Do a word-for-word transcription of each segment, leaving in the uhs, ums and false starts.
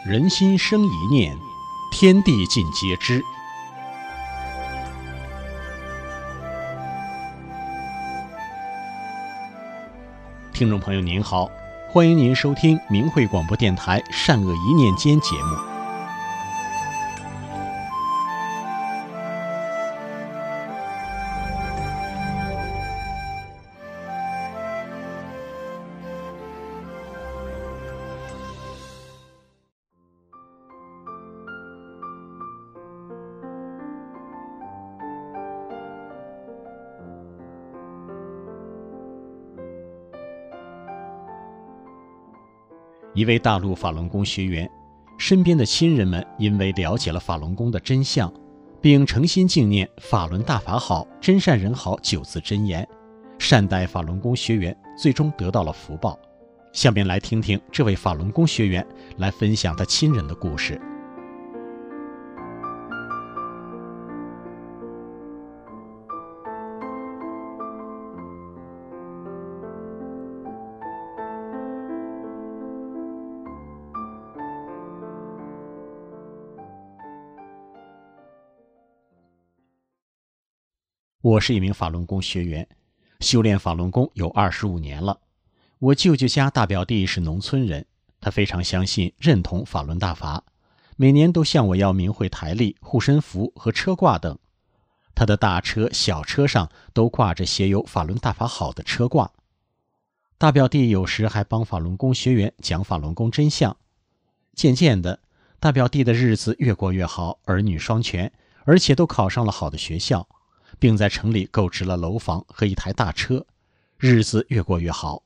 人心生一念，天地尽皆知。听众朋友您好，欢迎您收听明慧广播电台善恶一念间节目。一位大陆法轮功学员，身边的亲人们因为了解了法轮功的真相，并诚心敬念法轮大法好，真善人好九字真言，善待法轮功学员，最终得到了福报。下面来听听这位法轮功学员来分享他亲人的故事。我是一名法轮功学员，修炼法轮功有二十五年了。我舅舅家大表弟是农村人，他非常相信认同法轮大法，每年都向我要明慧台历、护身符和车挂等。他的大车小车上都挂着写有法轮大法好的车挂。大表弟有时还帮法轮功学员讲法轮功真相。渐渐的，大表弟的日子越过越好，儿女双全，而且都考上了好的学校，并在城里购置了楼房和一台大车，日子越过越好。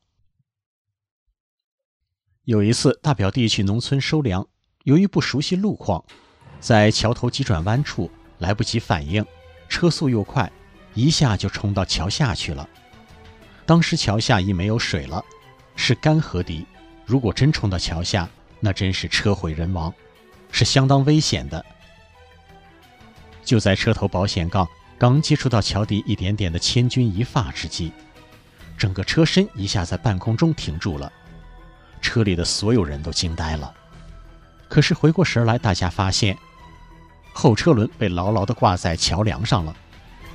有一次，大表弟去农村收粮，由于不熟悉路况，在桥头急转弯处来不及反应，车速又快，一下就冲到桥下去了。当时桥下已没有水了，是干河堤，如果真冲到桥下，那真是车毁人亡，是相当危险的。就在车头保险杠刚接触到桥底一点点的千钧一发之际，整个车身一下在半空中停住了，车里的所有人都惊呆了。可是回过神来，大家发现后车轮被牢牢地挂在桥梁上了。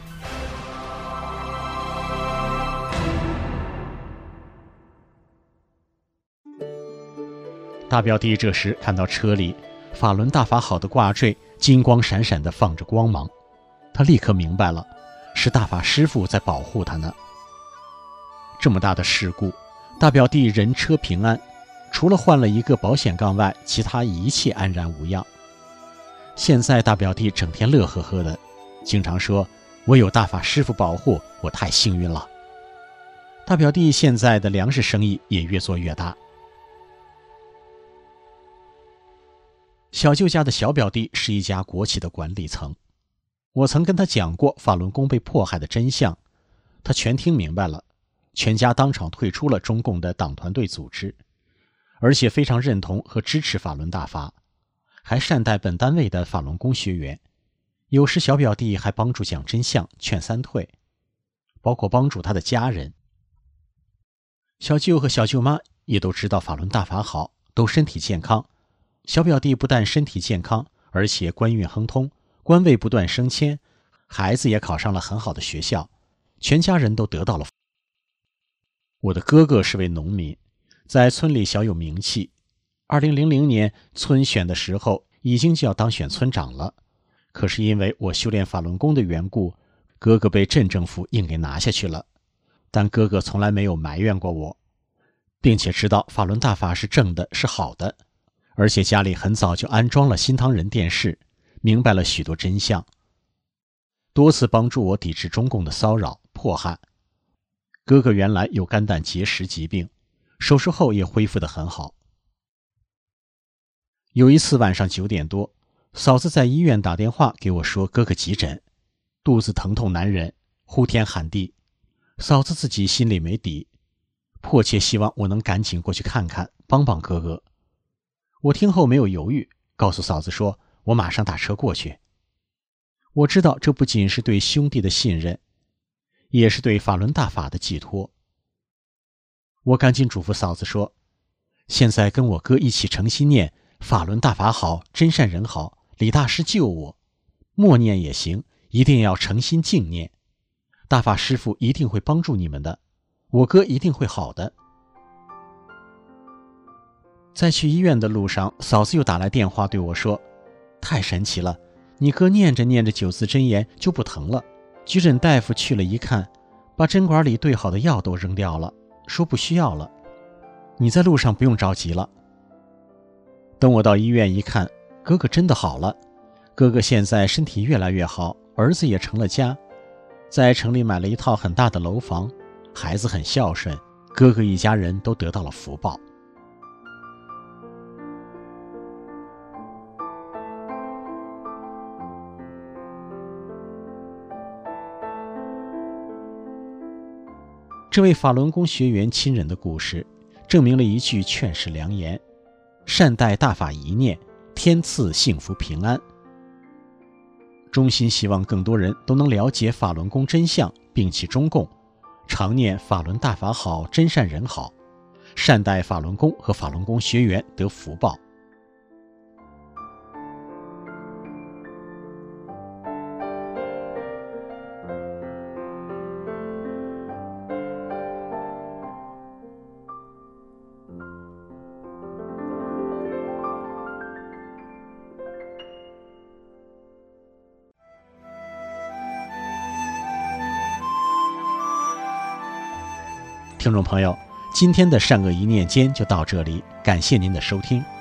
大表弟这时看到车里法轮大法好的挂坠金光闪闪地放着光芒，他立刻明白了，是大法师父在保护他呢。这么大的事故，大表弟人车平安，除了换了一个保险杠外，其他一切安然无恙。现在大表弟整天乐呵呵的，经常说我有大法师父保护，我太幸运了。大表弟现在的粮食生意也越做越大。小舅家的小表弟是一家国企的管理层，我曾跟他讲过法轮功被迫害的真相，他全听明白了，全家当场退出了中共的党团队组织，而且非常认同和支持法轮大法，还善待本单位的法轮功学员。有时小表弟还帮助讲真相，劝三退，包括帮助他的家人。小舅和小舅妈也都知道法轮大法好，都身体健康。小表弟不但身体健康，而且官运亨通，官位不断升迁，孩子也考上了很好的学校，全家人都得到了。我的哥哥是位农民，在村里小有名气。二零零零年村选的时候，已经就要当选村长了，可是因为我修炼法轮功的缘故，哥哥被镇政府硬给拿下去了。但哥哥从来没有埋怨过我，并且知道法轮大法是正的，是好的。而且家里很早就安装了新唐人电视，明白了许多真相，多次帮助我抵制中共的骚扰迫害。哥哥原来有肝胆结石疾病，手术后也恢复得很好。有一次晚上九点多，嫂子在医院打电话给我说哥哥急诊，肚子疼痛难忍，呼天喊地。嫂子自己心里没底，迫切希望我能赶紧过去看看，帮帮哥哥。我听后没有犹豫，告诉嫂子说我马上打车过去。我知道这不仅是对兄弟的信任，也是对法轮大法的寄托。我赶紧嘱咐嫂子说，现在跟我哥一起诚心念法轮大法好，真善人好，李大师救我，默念也行，一定要诚心敬念，大法师父一定会帮助你们的，我哥一定会好的。在去医院的路上，嫂子又打来电话对我说，太神奇了，你哥念着念着九字真言就不疼了。急诊大夫去了一看，把针管里兑好的药都扔掉了，说不需要了，你在路上不用着急了。等我到医院一看，哥哥真的好了，哥哥现在身体越来越好，儿子也成了家，在城里买了一套很大的楼房，孩子很孝顺，哥哥一家人都得到了福报。这位法轮功学员亲人的故事，证明了一句劝世良言：善待大法一念，天赐幸福平安。衷心希望更多人都能了解法轮功真相，摒弃中共，常念法轮大法好，真善人好，善待法轮功和法轮功学员得福报。听众朋友，今天的善恶一念间就到这里，感谢您的收听。